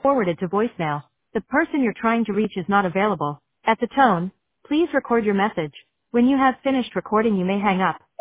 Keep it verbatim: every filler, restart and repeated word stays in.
forwarded to voicemail. The person you're trying to reach is not available. At the tone, please record your message. When you have finished recording, you may hang up.